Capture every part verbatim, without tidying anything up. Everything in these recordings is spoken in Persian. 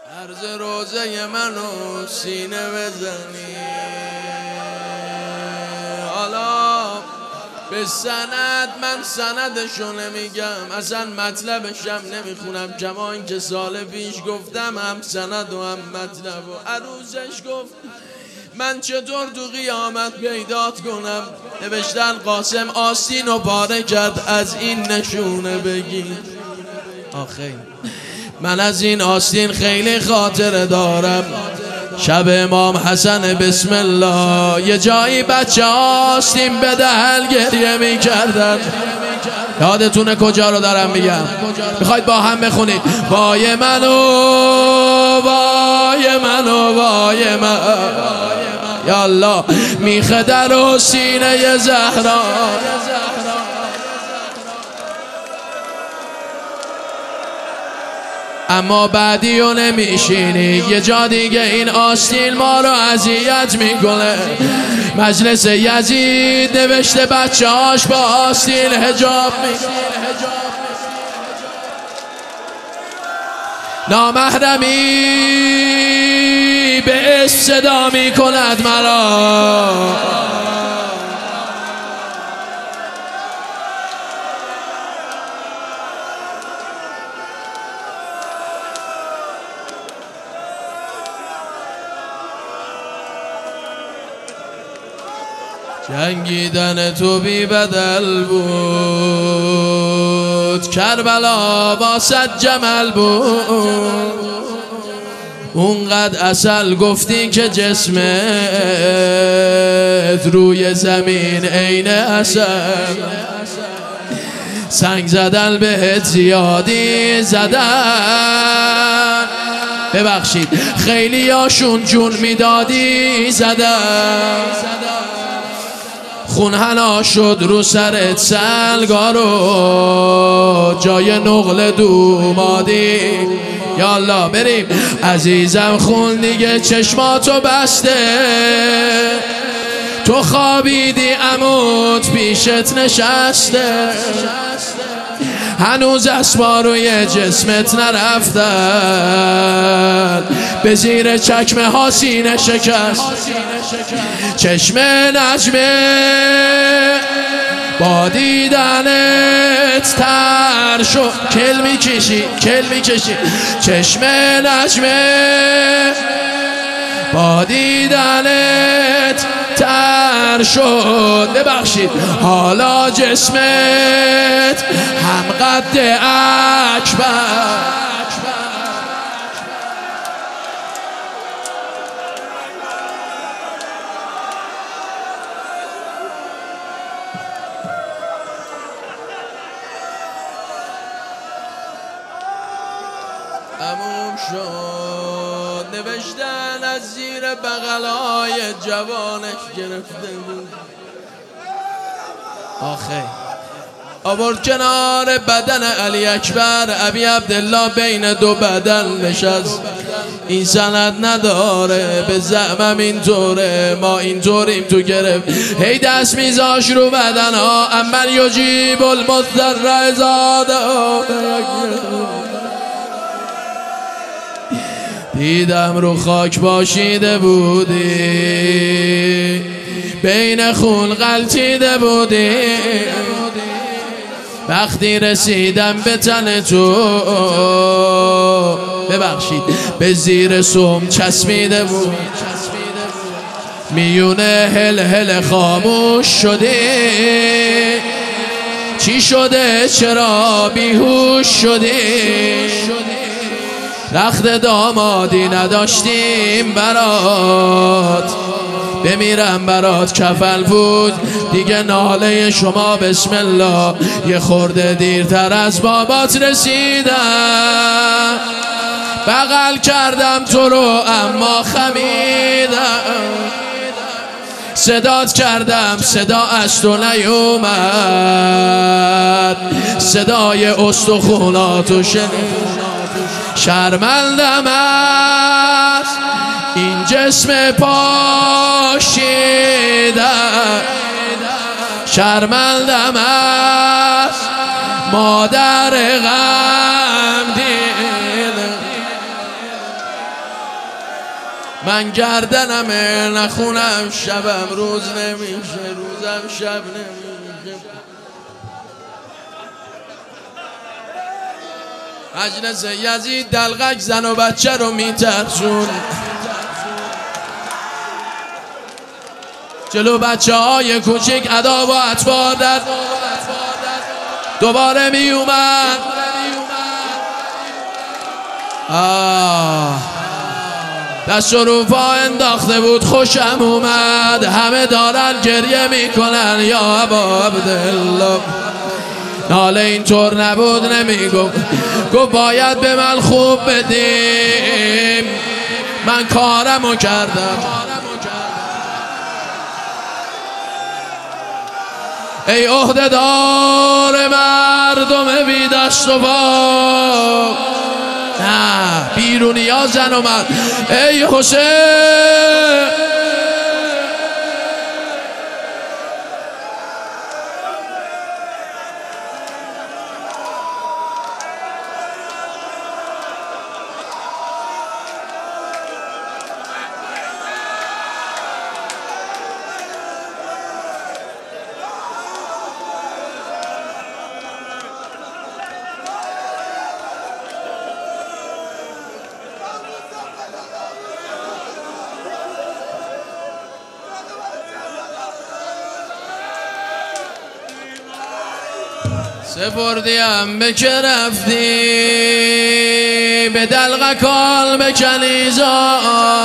عرض روزه منو سینه بزنی، حالا به سند من سندشو نمیگم، اصلا مطلبشم نمیخونم، کما این که سال پیش گفتم هم سند و هم مطلب و عروسش گفت من چطور تو قیامت پیدات کنم. نوشتن قاسم آستین و پاره کرد از این نشونه بگی. آخه من از این آستین خیلی خاطره دارم. شب امام حسن بسم الله یه جایی بچه آستین به دهل گریه می کردن. یادتونه کجا رو دارم میگم؟ میخواید با هم بخونید؟ وای منو وای منو وای من، یالله میخه در و سینه زهرا. اما بعدی و نمیشینی، یه جا دیگه این آستین ما رو اذیت میکنه. مجلس یزید نوشته بچه هاش با آستین حجاب میکنه. نامحرمی به صدا میکند مرا، جنگیدن تو بی بدل بود، کربلا با صد جمل بود. اونقدر اصل گفتی که جسمت روی زمین عین اصل. سنگ زدن بهت زیادی زدن، ببخشید خیلی هاشون جون میدادی زدن. خون حنا شد رو سرت سلگارو، جای نقل دومادی. یالا بریم عزیزم خون دیگه چشماتو بسته، تو خوابیدی عمود پیشت نشسته. هنوز اسما روی جسمت نرفتن، به زیر چکمه ها سینه شکست. چشم نجمه با دیدنت تر شد، کل میکشی کل میکشی. چشم نجمه با دیدنت تر شد، ببخشید حالا جسمت هم قد اکبر. تموم شد. نوشتن از زیر بغلای جوانش گرفته بود. آخه آورد کنار بدن علی اکبر، ابی عبدالله بین دو بدن نشست. این سند نداره، به زعمم اینطوره، ما اینطوریم تو گرفت. هی دست میذاش رو بدن ها، امن یجیب المضطر زاده. دیدم رو خاک باشیده بودی، بین خون غلطیده بودی. وقتی رسیدم به تن تو، ببخشید به زیر سم چسبیده بود. میونه هل هل خاموش شدی، چی شده چرا بیهوش شدی؟ رخت دامادی نداشتیم برات، بمیرم برات کفل بود دیگه. ناله شما بسم الله یه خورده دیرتر از بابات رسیدم. بغل کردم تو رو اما خمیدم، صدات کردم صدا از تو نیومد، صدای استخوناتو شنیدم. شرمندم از این جسم پاشیدم، شرمندم از مادر غمگین. من گردنمه نخونم شبم روز نمیشه، روزم شب نمیشه. مجلس یزید دلغک زن و بچه رو میترسون، جلو بچه های کوچیک ادا و اطوار در دوباره می اومد. آه دست و رو پا انداخته بود، خوشم اومد. همه دارن گریه میکنن یا ابا عبدالله. ناله اینطور نبود، نمیگفت، گفت باید به من خوب بدیم، من کارمو کردم. ای عهده‌دار مردم بی دست و پا، نه بیرونی ها زن و مرد، ای حسین سپردیم به که رفتی به دلغکال به کنیزان،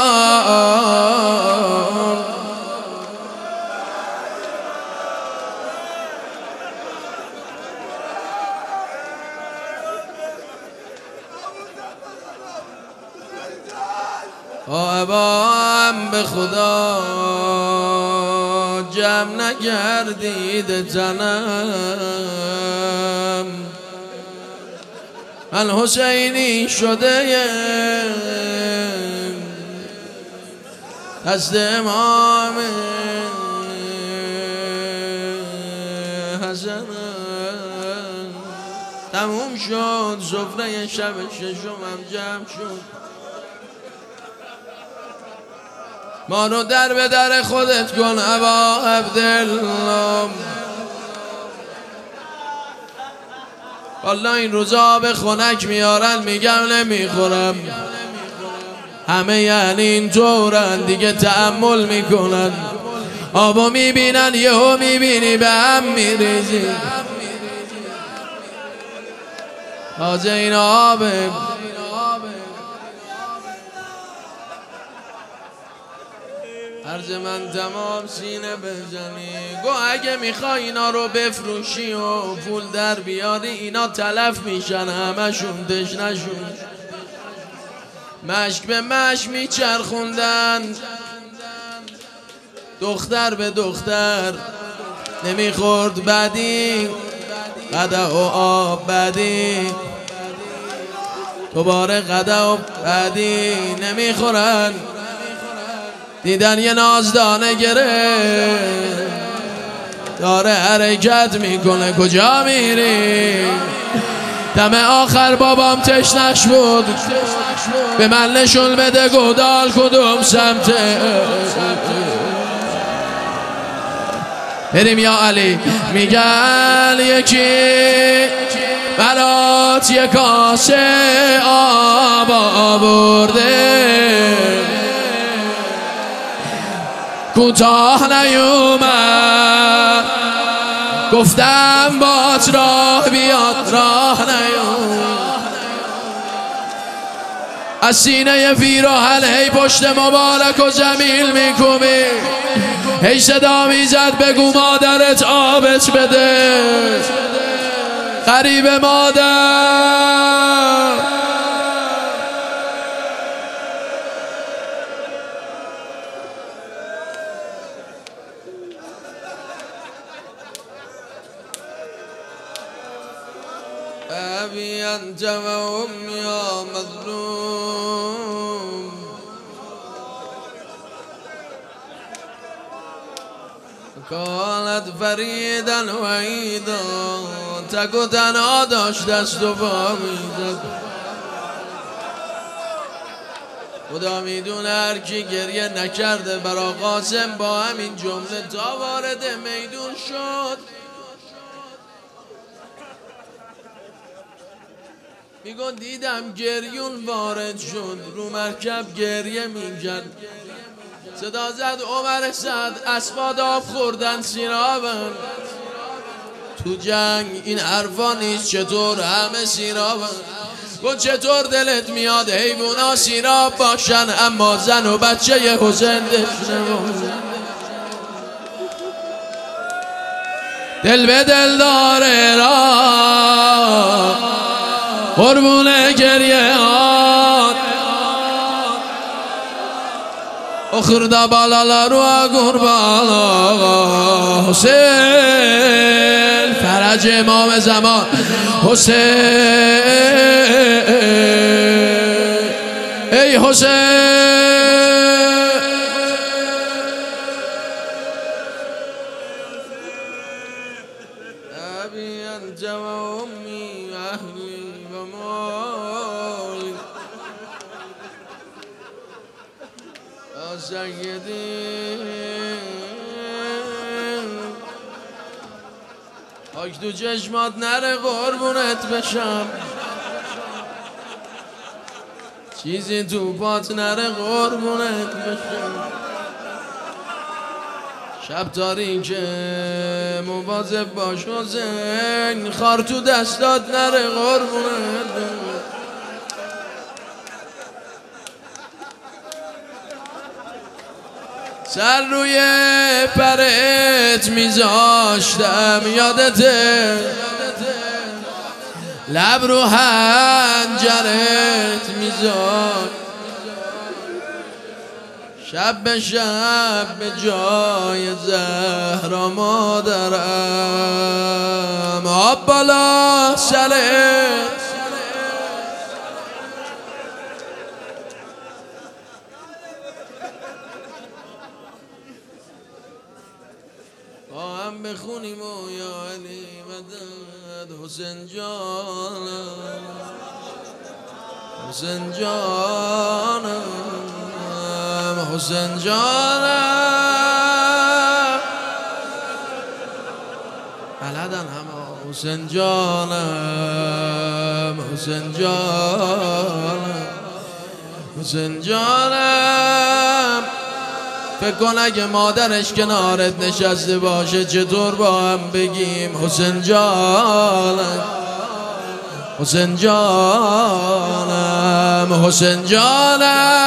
آبام به خدا جمع نگردید تنم، من حسینی شده دست امام حسن. تموم شد سفره شب ششمم جمع شد، ما رو در به در خودت کن ابا عبدالله. والا این روزا به خنک میارن میگم نمیخورم، همه یعنی این طورن دیگه تأمل میکنن، آبا میبینن یهو میبینی به هم میریزی. تازه این آبه عرض من تمام سینه بزنی. گو اگه میخوای اینا رو بفروشی و پول در بیاری، اینا تلف میشن همشون دشنشون. مشک به مشک میچرخوندن، دختر به دختر نمیخورد بدی، قدح و آب بدی، دوباره قدح و بدی نمیخورن. دیدن یه نازدانه گره داره حرکت میکنه، کجا میری؟ دم آخر بابام تشنش بود، به من نشون بده گودال کدوم سمته بریم یا علی. میگن یکی برات یه کاسه آب آورده، کوتاه نیومد، گفتم بات راه بیاد راه نیومد. از سینه پیراهن هی پشت مبارک و جمیل میکوبی، هی صدا میزد بگو مادرت آبت بده، غریب مادر. أبي أنت وأمي يا مظلوم، كانت فريدا وحيدا، تکو تنها داشت دست و پا میزد. خدا میدونه هر کی گریه نکرده برا قاسم با همین جمله تا وارد میدون شد. میگن دیدم گریون وارد شد رو مرکب گریه میکرد. صدا زد عمر سعد اسباد آب خوردن سیرابن. تو جنگ این حرفا نیست چطور همه سیرابن. گفت چطور دلت میاد حیوونا سیراب باشن اما زن و بچه ی حسین دشنه. دل به دل داره را قربون گریه آن اخرده بالالا رو قربالا حسین فرج امام زمان حسین ای حسین ابی انت و امی و اهلی و مالی یا سیدی خاک تو چشمات نره قربونت بشم چیزی تو پات نره قربونت بشم شب تاریکه مواظب باش حسین خار تو دستات نره قربونت بشم. سر روی پرت میذاشتم یادته لب رو هنجرت میذاشت شب به شب به جای زهرا مادرم آب بالا سرت با هم بخونیم و یا علی مدد حسین جانم حسین جانم حسین جانم بلدن همه حسین جانم حسین جانم حسین جانم فکر کن اگه مادرش کنارت نشسته باشه چطور با هم بگیم حسین جانم حسین جانم حسین جانم